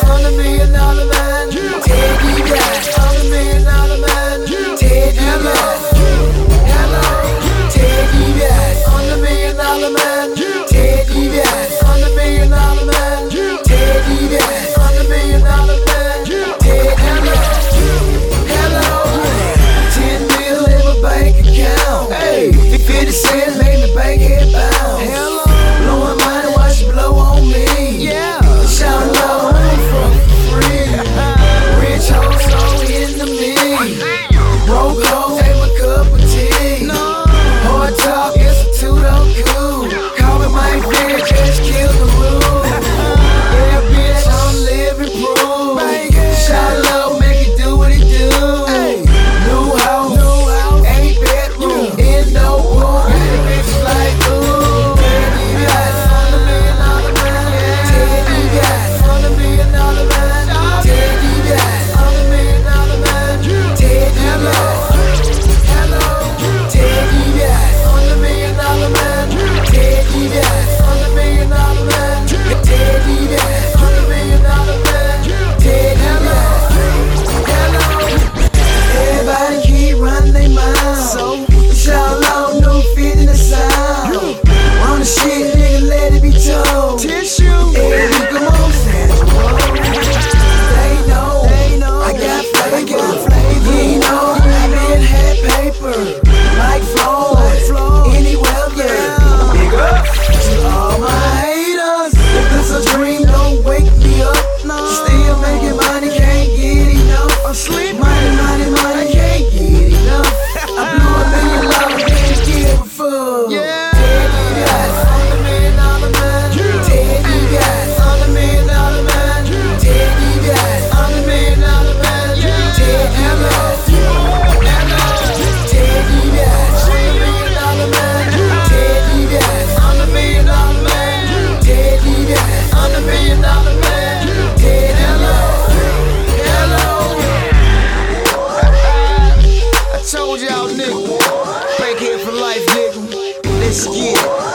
I'm the $1 million man. Teddy Bear. I'm the $1 million man. Teddy Bear. Hello, Teddy Bear. I'm the $1 million man. Teddy Bear. I'm the $1 million man. Teddy Bear. I'm the $1 million man. Teddy Bear. Hello, 10 mil in my bank account. Hey, 50 cents made me bank head bound. Hello, blowing money, watch it blow on me. Yeah, shout out for free. Rich hoes so into me. Broke hoes ain't my cup of tea. Hard talk, institute on cool. Call me my friend, just kill the rule. Yeah, bitch, I'm living proof. Shout out, make it do what it do. New house, 8 bedroom, in no room. Got a bitch like ooh. Teddy Bear, I'm the $1 million man. Teddy Bear, I'm the $1 million man. Teddy Bear, I'm the $1 million man. Teddy Bear. Hello, Teddy Bear, I'm the $1 million man. Teddy Bear, I'm the $1 million man. Teddy Bear, I'm the $1 million man. Teddy Bear. Hello, everybody keep running their mouth. So shout out, new fit in the sound. On the shit, nigga, let it be told. Tissue, hey, come on, Sandra. They know, I got flavor. You know, I been had paper. Like Floyd, anywhere, yeah. Big up to all my haters. If it's a dream, don't wake me up. Still making money, can't get enough. I'm sleep, money, can't get enough. I blew $1 million, can't give a fuck. Yeah. Teddy Bear, I'm the $1 million man. Teddy Bear, I'm the $1 million man. Teddy Bear, I'm the $1 million man. Teddy Bear. Teddy Bear, I'm the $1 million man. Teddy Bear, I'm the $1 million man. Teddy Bear, I'm the $1 million man. Teddy hello. I told y'all, nigga, break here for life, nigga. Let's get it.